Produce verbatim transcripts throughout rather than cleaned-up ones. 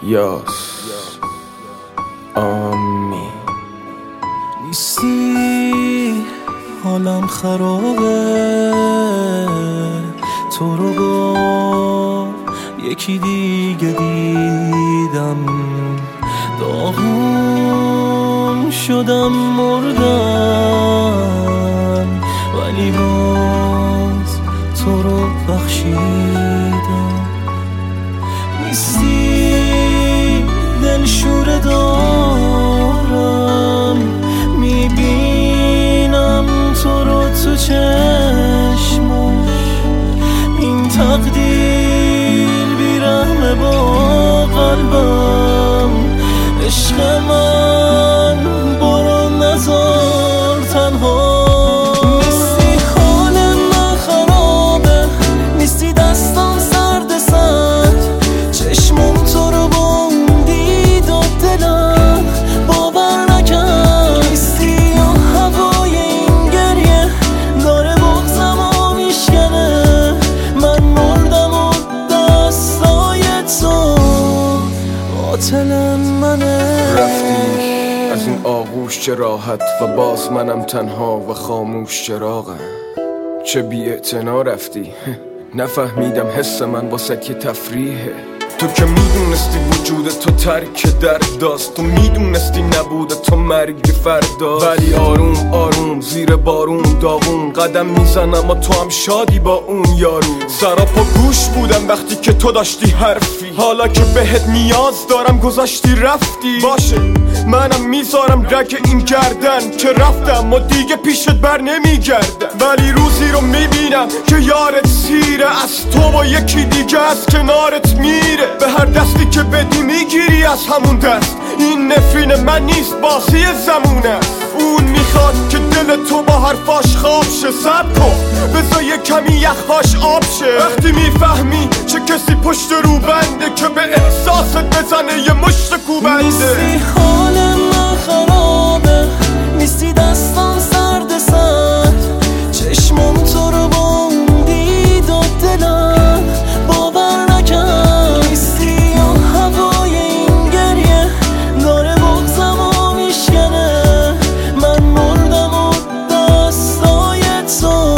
یاس آمی نیستی حالم خرابه، تو رو با یکی دیگه دیدم، داغون شدم مردم، ولی باز تو رو بخشیدم. نیستی دلشوره دارم، میبینم تو رو تو چشمم، این تقدیر بیرحمه با قلبم. عشق من برو نذار تنها. نیستی حال من خرابه، نیستی دستم سرد سرد، چشمم تو رو بندید و دلم باور نکرد. نیستی و هوای این گریه داره بغزم و میشکنه، من مردم و دستای تو قاتل منه. رفتی از این آغوش چه راحت و باز منم تنها و خاموش چراغم. چه بی اعتنا رفتی نفهمیدم حس من واسه که تفریحه. تو که میدونستی وجود تو ترک درد داست، تو میدونستی نبوده تو مرگ فردا، ولی آروم آروم زیر بارون داغون قدم میزنم و تو هم شادی با اون یارو. سراپا گوش بودم وقتی که تو داشتی حرفی، حالا که بهت نیاز دارم گذاشتی رفتی. باشه منم میذارم رگ این گردن که رفتم و دیگه پیشت بر نمیگردم، ولی روزی رو میبینم که یارت سیره، از تو با یکی دیگه از کنارت میره. به هر دستی که بدی میگیری از همون دست، این نفرین من نیست بازی زمونه. اون میخواد که دل تو با حرفاش خواب شه، صبر کن بذار یه کمی یخهاش آب شه. وقتی میفهمی چه کسی پشت رو بنده که به احساست بزنه یه مشت کوبنده. نیستی حال من خرابه، نیستی دستم سرد سرد، چشمم تو رو بندید و دلم باور نکرد. نیستی و هوای این گریه داره بغزم و میشکنه، من مردم و دستای تو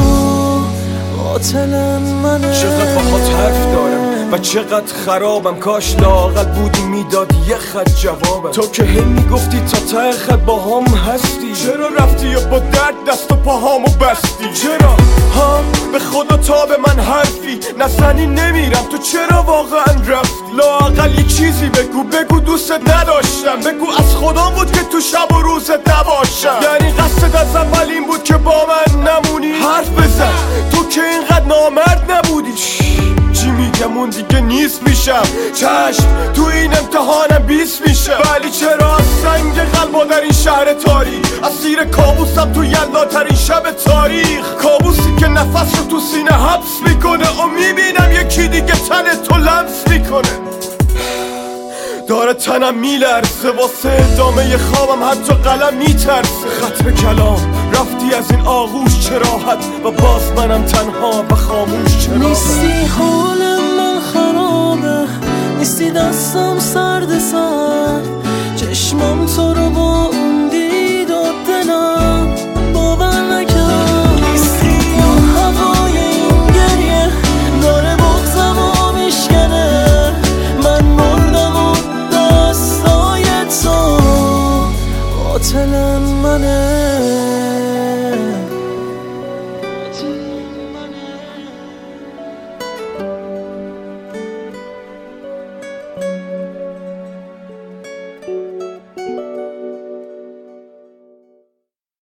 قاتل منه. چقدر باهات حرف دارم و چقدر خرابم، کاش لااقل بودی میدادی یه خط جوابم. تو که هی میگفتی تا ته خط با هم هستی، چرا رفتی و با درد دست و پاهامو بستی؟ چرا ها به خدا تا به من حرفی نزنی نمیرم، تو چرا واقعا رفتی؟ لااقل یه چیزی بگو بگو دوست نداشتم، بگو از خودم بود که تو شب و روزت نباشم. یعنی قصد از اول این بود که با من نمونی؟ حرف بزن تو که اینقدر نامرد نبودی. چی میگم اون دیگه نیست میشم، چشم تو این امتحانم بیست میشه، ولی چرا از سنگ قلبا در این شهر تاریک، اسیر کابوسم تو یلاترین شب تاریخ. کابوسی که نفس رو تو سینه حبس میکنه و میبینم یکی دیگه تن تو لمس میکنه. داره تنم میلرزه واسه ادامه خوابم، حتی قلم میترسه. ختم کلام رفتی از این آغوش چه راحت و باز منم تنها و خاموش چرا. نیستی حال من خرابه، نیستی دستم سرد سرد، چشمم تو رو بندید و دلم